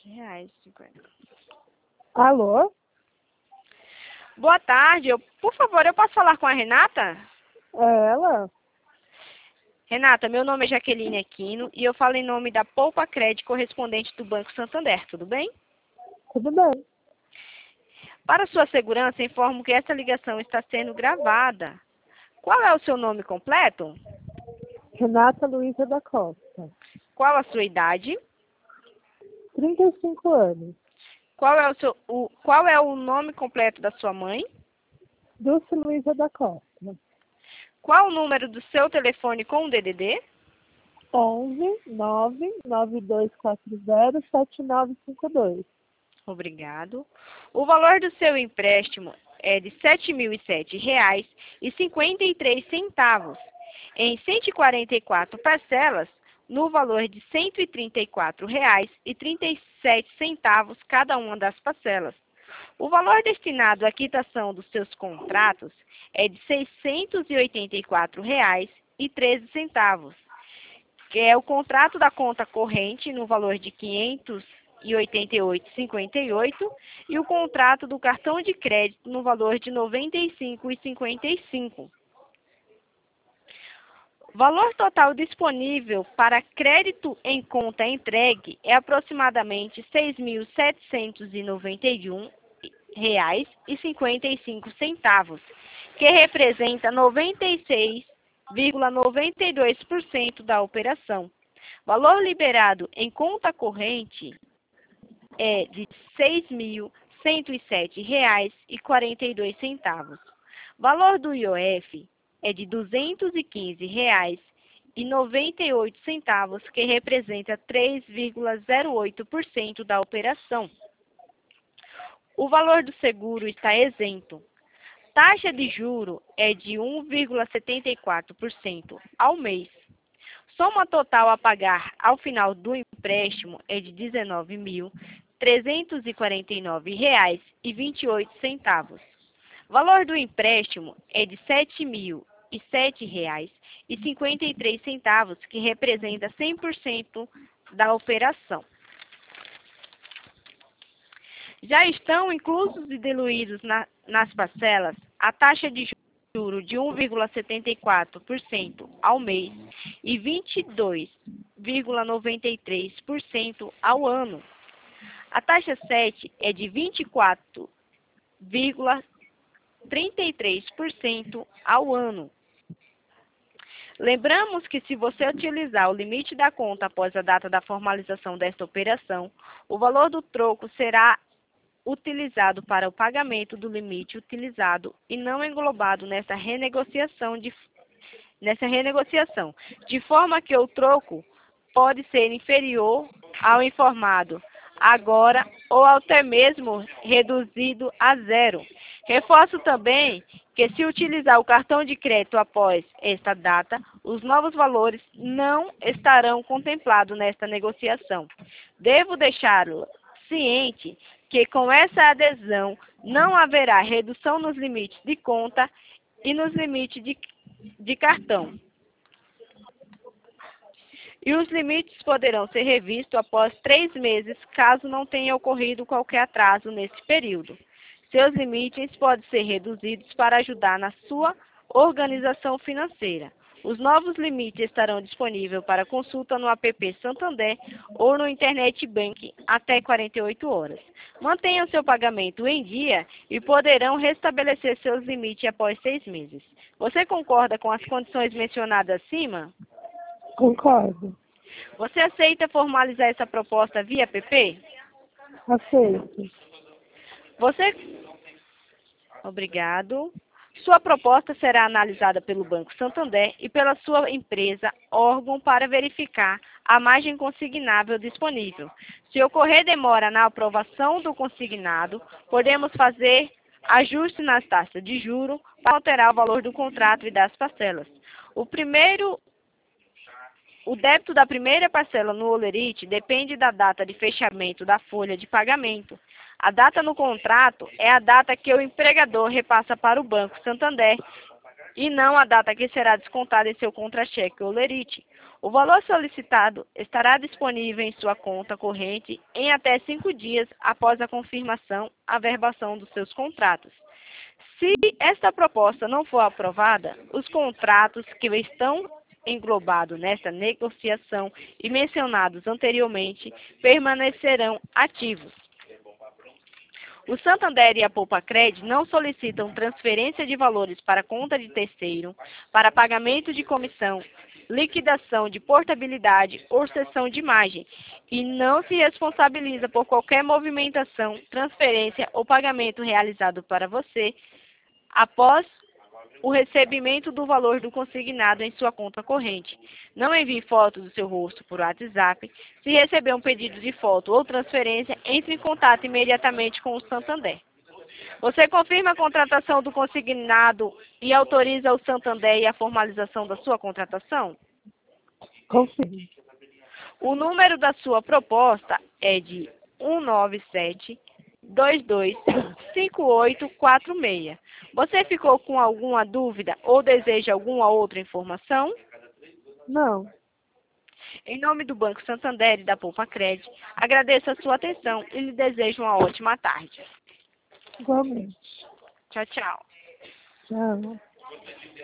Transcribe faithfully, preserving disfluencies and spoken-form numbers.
reais e cinquenta. Alô? Boa tarde. Eu, por favor, eu posso falar com a Renata? É ela? Renata, meu nome é Jaqueline Aquino e eu falo em nome da Poupa Crédito correspondente do Banco Santander, tudo bem? Tudo bem. Para sua segurança, informo que essa ligação está sendo gravada. Qual é o seu nome completo? Renata Luísa da Costa. Qual a sua idade? trinta e cinco anos. Qual é o, seu, o, qual é o nome completo da sua mãe? Dulce Luísa da Costa. Qual o número do seu telefone com o D D D? onze nove nove dois quatro zero sete nove cinco dois. Obrigado. O valor do seu empréstimo é de sete mil e sete reais e cinquenta e três centavos, em cento e quarenta e quatro parcelas, no valor de cento e trinta e quatro reais e trinta e sete centavos cada uma das parcelas. O valor destinado à quitação dos seus contratos é de seiscentos e oitenta e quatro reais e treze centavos, que é o contrato da conta corrente no valor de quinhentos e oitenta e oito reais e cinquenta e oito centavos e o contrato do cartão de crédito no valor de noventa e cinco reais e cinquenta e cinco centavos. O valor total disponível para crédito em conta entregue é aproximadamente seis mil setecentos e noventa e um reais e cinquenta e cinco centavos, que representa noventa e seis vírgula noventa e dois por cento da operação. Valor liberado em conta corrente é de seis mil cento e sete reais e quarenta e dois centavos. Valor do I O F é de duzentos e quinze reais e noventa e oito centavos, que representa três vírgula zero oito por cento da operação. O valor do seguro está isento. Taxa de juro é de um vírgula setenta e quatro por cento ao mês. Soma total a pagar ao final do empréstimo é de dezenove mil trezentos e quarenta e nove reais e vinte e oito centavos. Valor do empréstimo é de sete mil e sete reais e cinquenta e três centavos, que representa cem por cento da operação. Já estão inclusos e diluídos na, nas parcelas a taxa de juros de um vírgula setenta e quatro por cento ao mês e vinte e dois vírgula noventa e três por cento ao ano. A taxa sete é de vinte e quatro vírgula trinta e três por cento ao ano. Lembramos que, se você utilizar o limite da conta após a data da formalização desta operação, o valor do troco será utilizado para o pagamento do limite utilizado e não englobado nessa renegociação, de, nessa renegociação, de forma que o troco pode ser inferior ao informado agora ou até mesmo reduzido a zero. Reforço também que, se utilizar o cartão de crédito após esta data, os novos valores não estarão contemplados nesta negociação. Devo deixá-lo ciente que, com essa adesão, não haverá redução nos limites de conta e nos limites de, de cartão. E os limites poderão ser revistos após três meses, caso não tenha ocorrido qualquer atraso nesse período. Seus limites podem ser reduzidos para ajudar na sua organização financeira. Os novos limites estarão disponíveis para consulta no app Santander ou no Internet Banking até quarenta e oito horas. Mantenham seu pagamento em dia e poderão restabelecer seus limites após seis meses. Você concorda com as condições mencionadas acima? Concordo. Você aceita formalizar essa proposta via app? Aceito. Você... Obrigado. Sua proposta será analisada pelo Banco Santander e pela sua empresa, órgão, para verificar a margem consignável disponível. Se ocorrer demora na aprovação do consignado, podemos fazer ajuste nas taxas de juros para alterar o valor do contrato e das parcelas. O primeiro... O débito da primeira parcela no holerite depende da data de fechamento da folha de pagamento. A data no contrato é a data que o empregador repassa para o Banco Santander e não a data que será descontada em seu contra-cheque ou lerite. O valor solicitado estará disponível em sua conta corrente em até cinco dias após a confirmação, averbação dos seus contratos. Se esta proposta não for aprovada, os contratos que estão englobados nesta negociação e mencionados anteriormente permanecerão ativos. O Santander e a Poupa-Cred não solicitam transferência de valores para conta de terceiro, para pagamento de comissão, liquidação de portabilidade ou cessão de imagem, e não se responsabiliza por qualquer movimentação, transferência ou pagamento realizado para você após o recebimento do valor do consignado em sua conta corrente. Não envie foto do seu rosto por WhatsApp. Se receber um pedido de foto ou transferência, entre em contato imediatamente com o Santander. Você confirma a contratação do consignado e autoriza o Santander e a formalização da sua contratação? Confirmo. O número da sua proposta é de um nove sete, dois dois cinco oito quatro seis. Você ficou com alguma dúvida ou deseja alguma outra informação? Não. Em nome do Banco Santander e da Poupa-Cred, agradeço a sua atenção e lhe desejo uma ótima tarde. Igualmente. Tchau, tchau. Tchau.